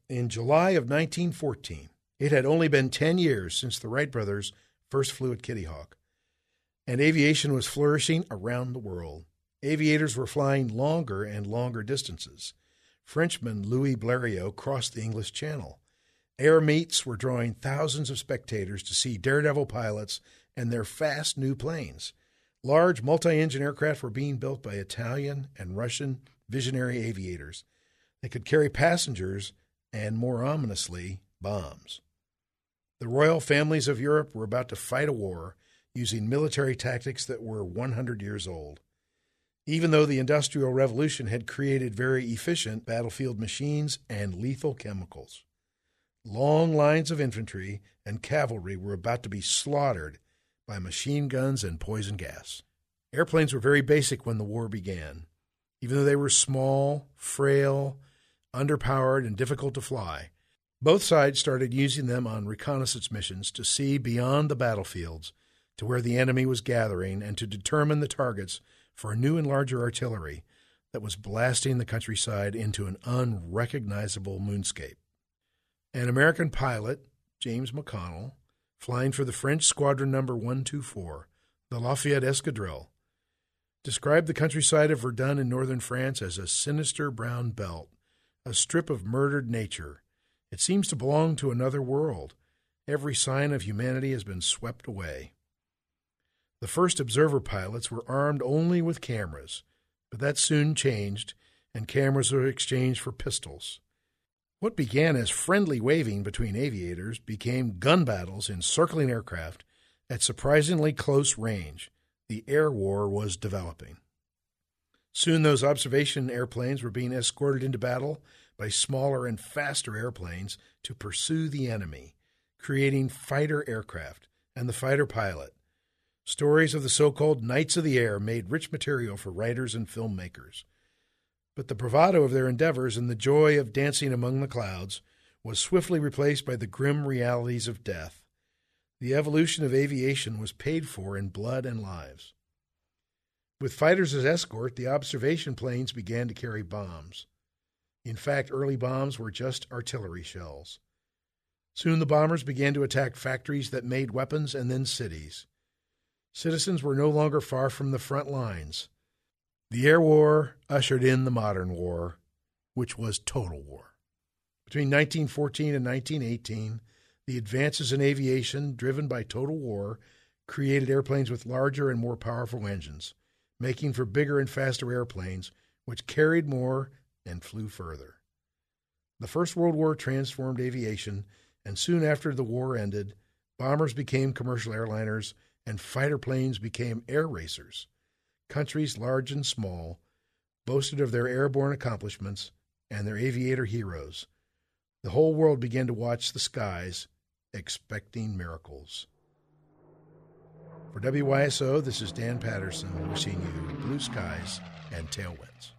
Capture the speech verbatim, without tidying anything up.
in July of nineteen fourteen. It had only been ten years since the Wright brothers first flew at Kitty Hawk, and aviation was flourishing around the world. Aviators were flying longer and longer distances. Frenchman Louis Blériot crossed the English Channel. Air meets were drawing thousands of spectators to see daredevil pilots and their fast new planes. Large multi-engine aircraft were being built by Italian and Russian visionary aviators. They could carry passengers and, more ominously, bombs. The royal families of Europe were about to fight a war using military tactics that were one hundred years old. Even though the Industrial Revolution had created very efficient battlefield machines and lethal chemicals, long lines of infantry and cavalry were about to be slaughtered by machine guns and poison gas. Airplanes were very basic when the war began. Even though they were small, frail, underpowered, and difficult to fly, both sides started using them on reconnaissance missions to see beyond the battlefields to where the enemy was gathering and to determine the targets for a new and larger artillery that was blasting the countryside into an unrecognizable moonscape. An American pilot, James McConnell, flying for the French Squadron Number one two four, the Lafayette Escadrille, described the countryside of Verdun in northern France as a sinister brown belt, a strip of murdered nature. It seems to belong to another world. Every sign of humanity has been swept away. The first observer pilots were armed only with cameras, but that soon changed, and cameras were exchanged for pistols. What began as friendly waving between aviators became gun battles in circling aircraft at surprisingly close range. The air war was developing. Soon those observation airplanes were being escorted into battle by smaller and faster airplanes to pursue the enemy, creating fighter aircraft and the fighter pilot. Stories of the so-called Knights of the Air made rich material for writers and filmmakers. But the bravado of their endeavors and the joy of dancing among the clouds was swiftly replaced by the grim realities of death. The evolution of aviation was paid for in blood and lives. With fighters as escort, the observation planes began to carry bombs. In fact, early bombs were just artillery shells. Soon the bombers began to attack factories that made weapons and then cities. Citizens were no longer far from the front lines. The air war ushered in the modern war, which was total war. Between nineteen fourteen and nineteen eighteen, the advances in aviation, driven by total war, created airplanes with larger and more powerful engines, making for bigger and faster airplanes, which carried more and flew further. The First World War transformed aviation, and soon after the war ended, bombers became commercial airliners and fighter planes became air racers. Countries large and small boasted of their airborne accomplishments and their aviator heroes. The whole world began to watch the skies, expecting miracles. For W Y S O, this is Dan Patterson wishing you blue skies and tailwinds.